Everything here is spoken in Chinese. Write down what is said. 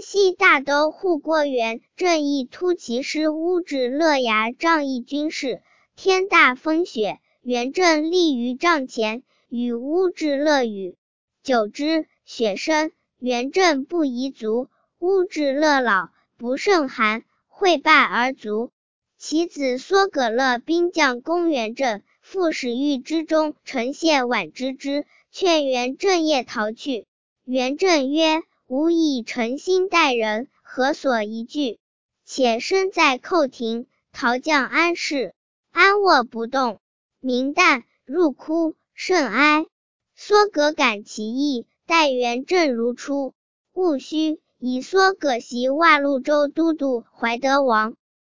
西大都护国元正义突骑师乌质勒牙仗义军事，天大风雪，元正立于帐前，与乌质勒语。久之，雪深，元正不移卒，乌质勒老，不胜寒，会罢而卒。其子缩葛勒兵将攻元正，复使御之中丞谢婉之之，劝元正夜逃去。元正曰：吾以诚心待人，何所疑惧？且身在寇庭，逃将安适，安卧不动。明旦，入哭，甚哀。缩葛感其意，待元正如初。戊戌，以缩葛袭瓦潞州都督怀德王。